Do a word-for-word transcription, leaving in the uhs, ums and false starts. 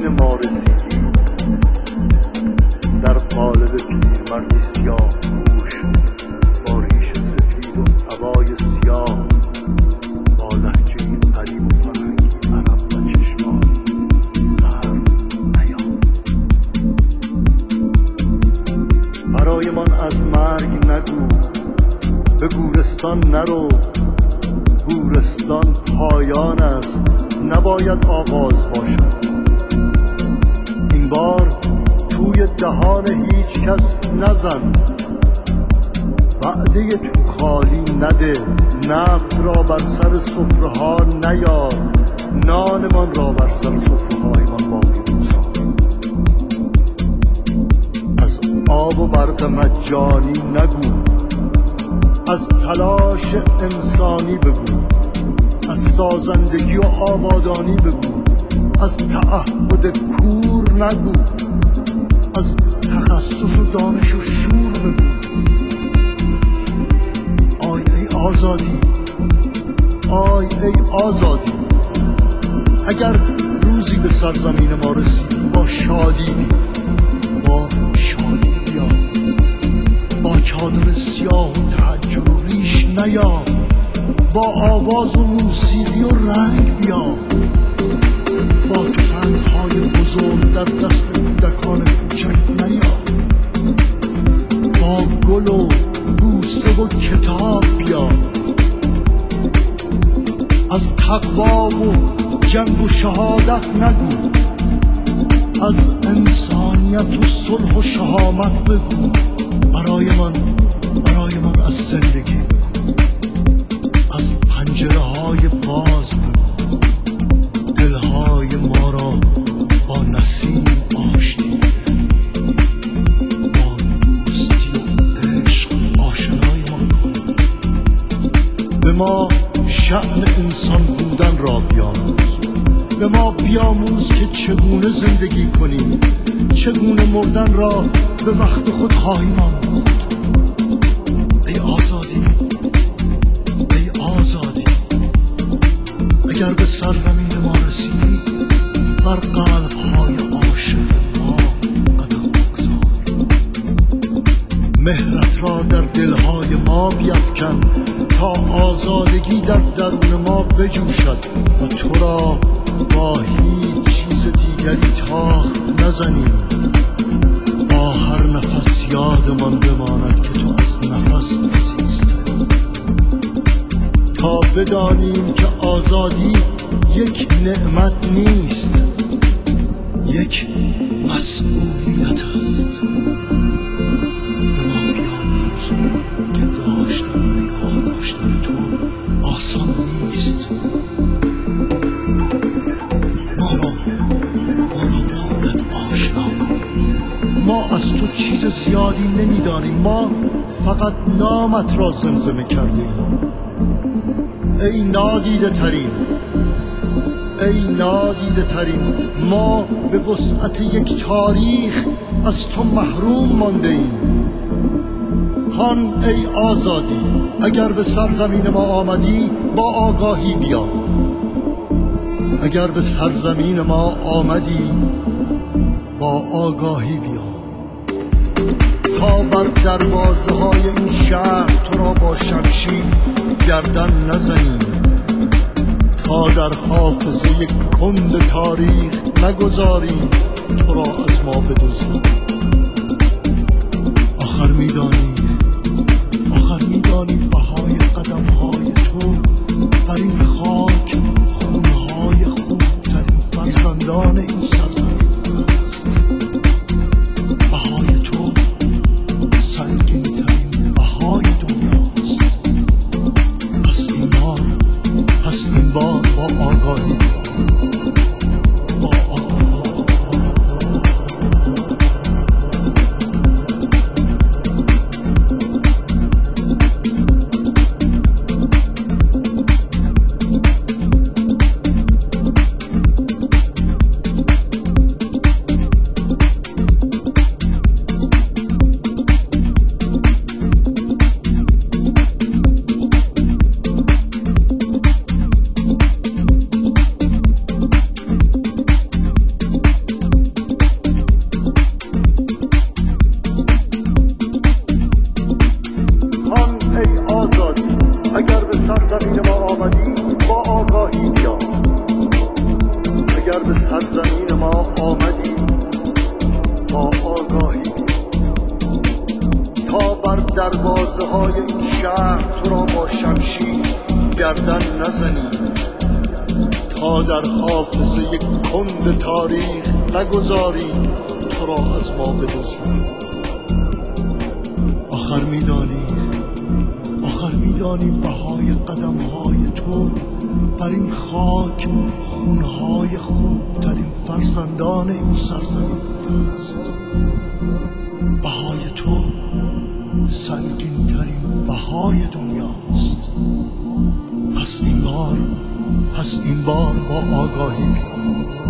سرزمین ما رسیدی، در قالب پیرمردی سیاه پوش با ریش سفید و عبای سیاه، با لهجه‌ای غریب و فرهنگی عرب و چشمان سر نیام. برایمان از مرگ نگو، به گورستان نرو، گورستان پایان است، نباید آغاز باشد. این بار توی دهان هیچ کس نزن، وعده تو خالی نده، نفت را بر سر سفره ها نیار، نانمان را بر سر سفره هایمان باقی بگذار. از آب و برق مجانی نگو، از تلاش انسانی بگو، از سازندگی و آبادانی بگو، از تعهد کور نگو، از تخصص و دانش و شور بگو. آی ای آزادی، آی ای آزادی، اگر روزی به سرزمین ما رسیدی با شادی بیا، با شادی بیا، با چادر سیاه و تعجب و ریش نیا، با آواز و موسیقی و رنگ بیا، با تفنگ های بزرگ در دست کودکان کوچک نیا، با گل و بوسه و کتاب بیا، از تقوا و جنگ و شهادت نگو، از انسانیت و صلح و شهامت بگو. برای من برای من از زندگی بگو، از پنجره های باز بگو، دلهای ما را با نسیم آشتی بده، با دوستی و عشق آشنای ما کن. به ما شأن انسان بودن را بیاموز، به ما بیاموز که چگونه زندگی کنیم، چگونه مردن را به وقت خود خواهیم آموخت. ای آزادی، ای آزادی، اگر به سرزمین ما رسیدی بر قلب‌های عاشق ما قدم بگذار، مهرت را در دلهای ما بیفکن تا آزادگی در درون ما بجوشد و تو را با هیچ چیز دیگری تاخت نزنیم. با هر نفس یادمان بماند که تو از نفس عزیزتری، تا بدانیم که آزادی یک نعمت نیست، یک مسئولیت است. به ما بیاموز که داشتن و نگاه داشتن تو آسان نیست. ما را ما را با خودت آشنا کن. ما از تو چیز زیادی نمیدانیم، ما فقط نامت را زمزمه کردیم. ای نادیده ترین، ای نادیده ترین، ما به وسعت یک تاریخ از تو محروم مانده ایم. هان ای آزادی، اگر به سرزمین ما آمدی با آگاهی بیا، اگر به سرزمین ما آمدی با آگاهی بیا، تا بر دروازه های این شهر تو را با شمشیر گردن نزنیم، تا در حافظه کند تاریخ نگذاریم تو را از ما بدزدیم. آخر میدانی آخر میدانی بهای قدم های تو بر این خاک خونه های خوبترین فرزندان این سرزمین است. بهای تو سنگین ترین بهای دنیاست. پس این بار پس این بار با آگاهی با آگاهی دروازه های این شهر تو را با شمشیر گردن نزنیم، تا در حافظه کند تاریخ نگذاریم تو را از ما بدزدیم. آخر میدانی آخر میدانی بهای قدم های تو بر این خاک خونهای خوبترین فرزندان این سرزمین است. بهای تو سنگین ترین بهای دنیاست. پس این بار پس این بار با آگاهی بیا،